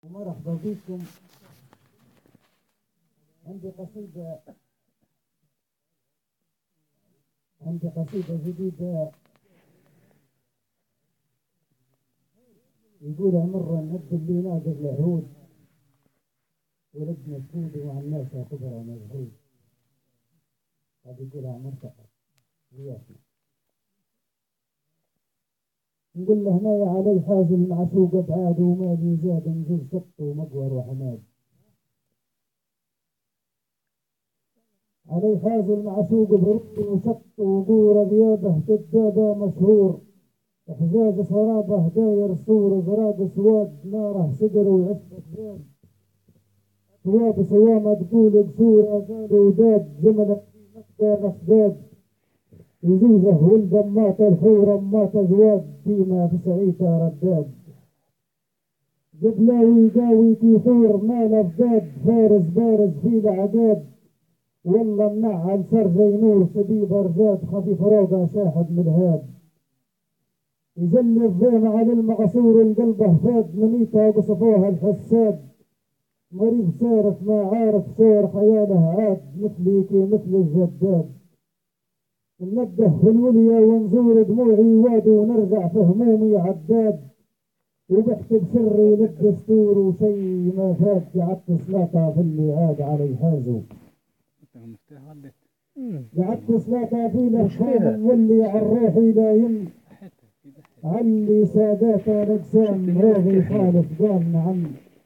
مرحبا بكم. عندي قصيدة جديدة يقولها مرة نهد اللي ناقض العهود ولدنا سود وعن الناس اعتبرها مجهود. هذه يقولها مرتقى وياكنا. نقول له هنايا علي حازم معشوق ابعاد ومالي زاد نزول سط ومقور وحماد. علي حازم معشوق برد وسط وقور ذيابه كدابه مشهور. حجاج صرابه داير صور زراد سواد ناره سدر وعفة زاد. ثواب صوامه تقول قصور اغاني وداد جمله مكه نخداد. يزوزه ولد مات الحور مات زواد ديما في سعيته رداد. قبلاوي قاوي كيفور مال افداد فارس بارز في العقاد. والله منعل سرجي نور سبيب رجاد خفيف روقه شاهد ملهاد. يجلي الضيم على المعصور القلبه فاد منيته قصفوها الحساد. مريض سارف ما عارف سير خياله عاد مثلي كي مثل الجداد. ننبه في الوليا ونزور دموعي واد ونرجع في همومي عداد. وبحكي بسري للدستور وشي ما فات قعدت سلاطة في اللي عاد علي حازو. قعدت سلاطة في لهفان واللي عالروحي لا يم. علي ساداته الاجسام روضي خالف قال نعم.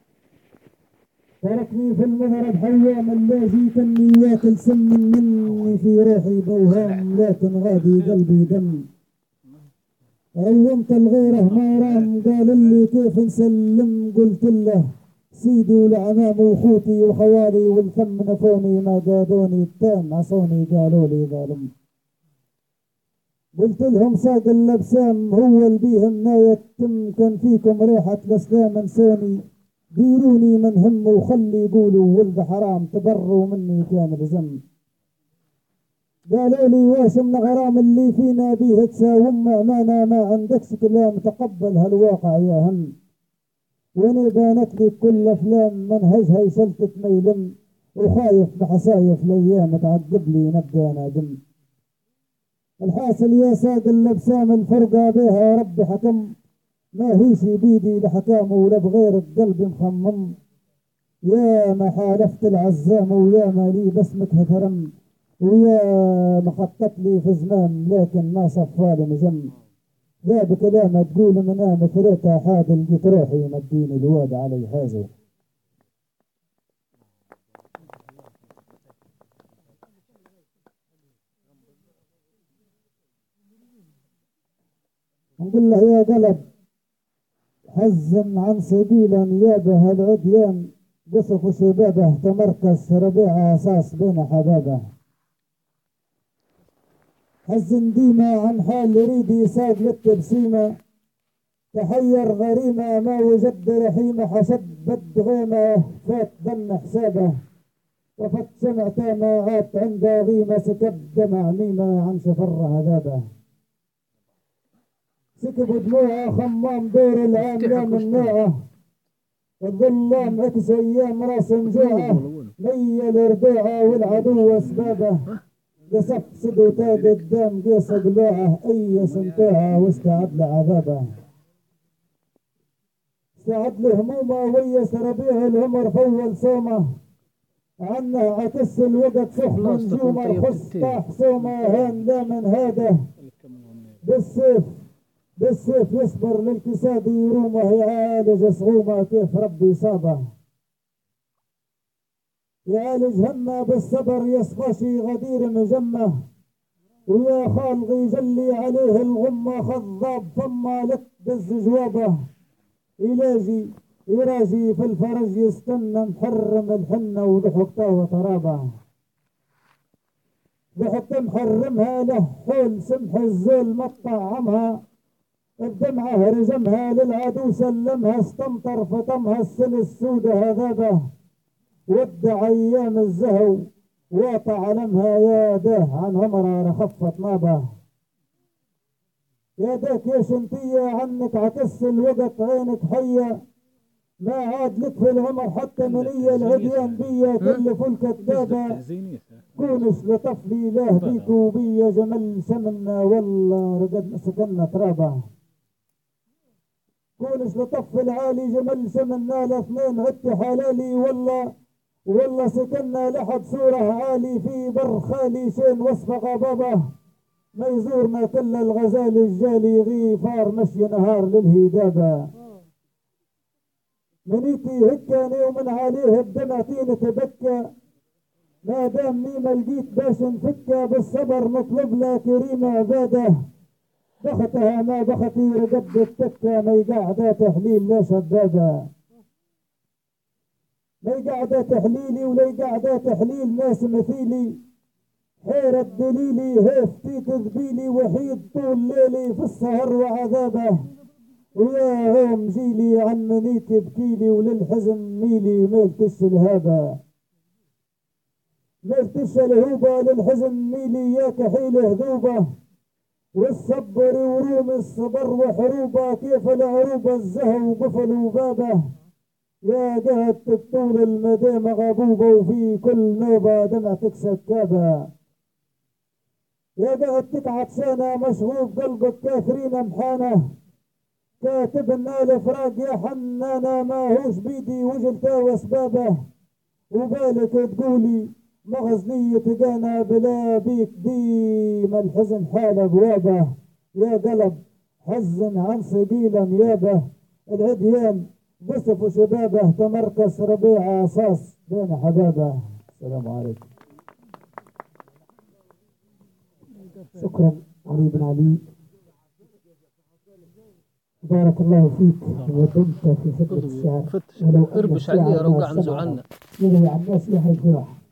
تركني في المغرب حيام الذي تني واكل سم مني في روحي بوهام لكن غادي قلبي دم. عومت الغيره ما رام قال لي كيف نسلم قلت له سيدي والعمام واخوتي وخوالي والفم نفوني ما قادوني التام عصوني قالوا لي ظالم. قلت لهم ساق اللبسام هو البيهم ناية تم كان فيكم ريحة الاسلام انسوني. ديروني من هم وخلي يقولوا ولد حرام تبروا مني كان بزم. قالوا لي واش من غرام اللي فينا بيه تساوم معنا ما عندكش كلام تقبل هالواقع يا هم. وانا بانت لي كل افلام منهجها يشلتت ميلم. وخايف بحسايف الايام تعقب لي نبدا نادم. الحاصل يا ساد اللبسام الفرقه بها ربي حكم. ما هيش بيدي لحكامه ولا بغير القلب مخمم. يا ما حالفت العزام ويا ما لي بسمك هترم. ويا ما خطت لي في زمان لكن ما صفالي مجم. ذا بكلامه تقول من انا فريتها حاد لقيت روحي مديني الواد علي حازو. نقول له يا قلب حزن عن سبيلا نيابه العديان. قصف شبابه تمركز ربيع اساس بين حبابه. حزن ديما عن حال يريد ساق للتبسيمه. تحير غريمه ما وجد رحيمه حسد بد غيمه فات دم حسابه. وفت سمعت ما عاد عند غيمه سكب دمع ميمه عن شفر عذابه. سكب دموعه خمام دور العام لا من نوعه. الظلام عكس ايام راس نجوعه. ميل ربيعه والعدو اسبابه. قصف سدو تاج الدم قيس قلوعه اي سنتوعه واستعد لعذابه. استعد لهمومه ويس ربيع العمر فول صومه. عنه عكس الوقت سخن نجومه خص طاح صومه هان لا من هذا. بالسيف يصبر للكساد يرومه يعالج صغومه كيف ربي صابه. يعالج همه بالصبر يصفشي غدير مجمه. ويا خالق يجلي عليه الغمه خضاب فما لك دز جوابه. يراجي في الفرج يستنى محرم الحنه وضحكته وطرابه. ضحكت محرمها له حول سمح الزول ما طعمها. بدمعه رجمها للعدو سلمها استمطر فطمها السلس سودة هذابه. ودع ايام الزهو واطع علمها يا ده عن عمرها رخفت نابه. يا داك يا شنتية عنك عكس الوقت عينك حية. ما عاد لك في العمر حتى منية العديان بيا كل فل كذابة. كونش لطفلي له بيك وبيا جمل سمنا والله رقدنا سكننا ترابة. كونش لطف العالي جمل سمنا الاثنين عدت حلالي والله. والله سكننا لحد صورة عالي في بر خالي شين وصف غبابة. ما يزورنا كل الغزال الجالي غيفار مشي نهار للهدابة. منيتي هكاني ومن عليه بدمعتين تبكى. ما دامني ما لقيت باش نفكه بالصبر نطلب له كريمه عباده. بختها ما بختي رقد التكه ما يقعد تحليل لا شبابه. ما يقعد تحليلي ولا يقعد تحليل ناس مثيلي. حيرة دليلي هيفتي تذبيلي وحيد طول ليلي في السهر وعذابه. ويا هوم جيلي عن منيتي بكيلي وللحزن ميلي ميلتش الهابه. ملتش الهوبة للحزن ميلي يا كحيل هذوبة. والصبر وروم الصبر وحروبة كيف العروبة الزهو وقفلوا بابه. يا قهد الطول المدى مغبوبة وفي كل نوبة دمعتك سكابة. يا قهد تتعطشانة مشغوب قلبك كاثرين محانة. كاتب لنا الفراق يا حنانة ما هوش بيدي وجلته واسبابه. وبالك تقولي مغزنية تقانا بلا بيك ديما الحزن حال بوابه. يا قلب حزن عن صقيلة نيابه. العديان بصف وشبابه تمركز ربيع اساس بين حبابه. السلام عليكم. شكرا علي بن علي، بارك الله فيك ودمت في خدمة الشعر. ولو اربش عليه روقع نزو عنا يروي عن الناس يحيي الجراح.